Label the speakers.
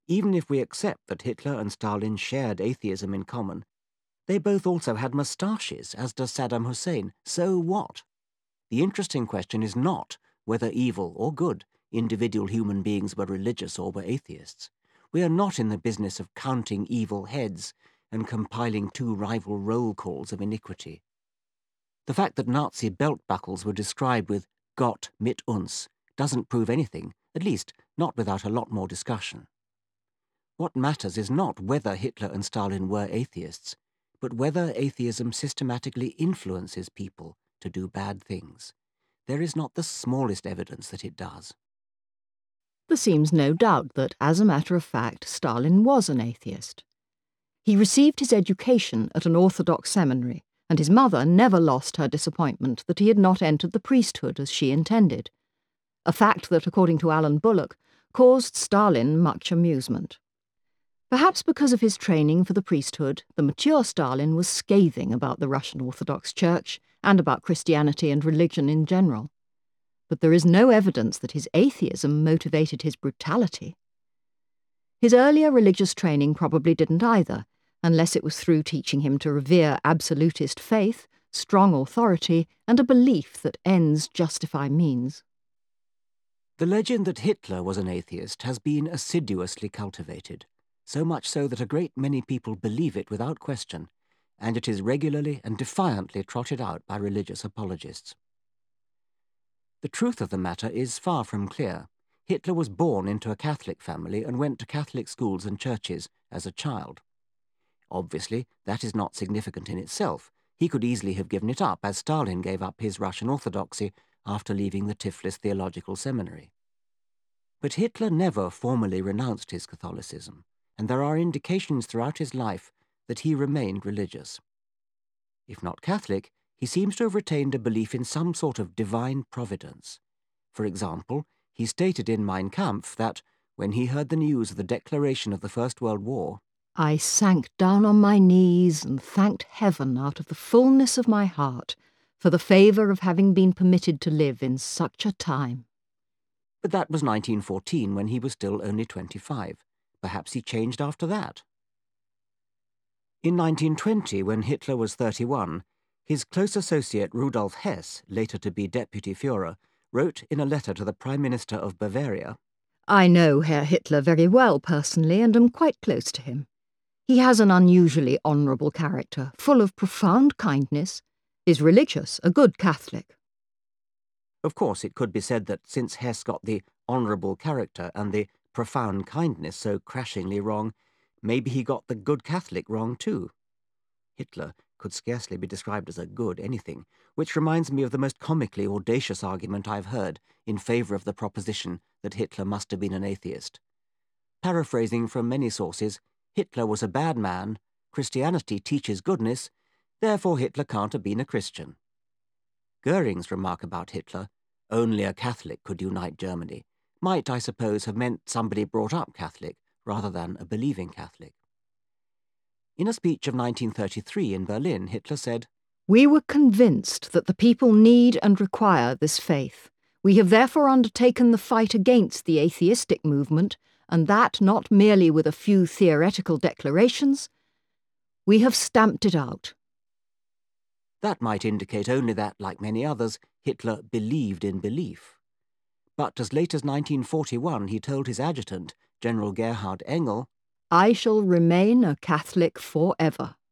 Speaker 1: Even if we accept that Hitler and Stalin shared atheism in common, they both also had moustaches, as does Saddam Hussein. So what? The interesting question is not whether evil or good individual human beings were religious or were atheists. We are not in the business of counting evil heads and compiling two rival roll calls of iniquity. The fact that Nazi belt buckles were described with Gott mit uns doesn't prove anything, at least not without a lot more discussion. What matters is not whether Hitler and Stalin were atheists, but whether atheism systematically influences people to do bad things. There is not the smallest evidence that it does.
Speaker 2: There seems no doubt that, as a matter of fact, Stalin was an atheist. He received his education at an Orthodox seminary, and his mother never lost her disappointment that he had not entered the priesthood as she intended, a fact that, according to Alan Bullock, caused Stalin much amusement. Perhaps because of his training for the priesthood, the mature Stalin was scathing about the Russian Orthodox Church and about Christianity and religion in general. But there is no evidence that his atheism motivated his brutality. His earlier religious training probably didn't either, unless it was through teaching him to revere absolutist faith, strong authority, and a belief that ends justify means.
Speaker 1: The legend that Hitler was an atheist has been assiduously cultivated, so much so that a great many people believe it without question, and it is regularly and defiantly trotted out by religious apologists. The truth of the matter is far from clear. Hitler was born into a Catholic family and went to Catholic schools and churches as a child. Obviously, that is not significant in itself. He could easily have given it up, as Stalin gave up his Russian Orthodoxy after leaving the Tiflis Theological Seminary. But Hitler never formally renounced his Catholicism, and there are indications throughout his life that he remained religious. If not Catholic, he seems to have retained a belief in some sort of divine providence. For example, he stated in Mein Kampf that, when he heard the news of the declaration of the First World War,
Speaker 2: I sank down on my knees and thanked heaven out of the fullness of my heart for the favour of having been permitted to live in such a time.
Speaker 1: But that was 1914, when he was still only 25. Perhaps he changed after that. In 1920, when Hitler was 31, his close associate Rudolf Hess, later to be Deputy Führer, wrote in a letter to the Prime Minister of Bavaria,
Speaker 2: I know Herr Hitler very well personally and am quite close to him. He has an unusually honourable character, full of profound kindness, is religious, a good Catholic.
Speaker 1: Of course, it could be said that since Hess got the honourable character and the profound kindness so crashingly wrong, maybe he got the good Catholic wrong too. Hitler could scarcely be described as a good anything, which reminds me of the most comically audacious argument I've heard in favour of the proposition that Hitler must have been an atheist. Paraphrasing from many sources, Hitler was a bad man, Christianity teaches goodness, therefore Hitler can't have been a Christian. Goering's remark about Hitler, only a Catholic could unite Germany, might, I suppose, have meant somebody brought up Catholic rather than a believing Catholic. In a speech of 1933 in Berlin, Hitler said,
Speaker 2: We were convinced that the people need and require this faith. We have therefore undertaken the fight against the atheistic movement, and that not merely with a few theoretical declarations. We have stamped it out.
Speaker 1: That might indicate only that, like many others, Hitler believed in belief. But as late as 1941, he told his adjutant, General Gerhard Engel,
Speaker 2: I shall remain a Catholic forever.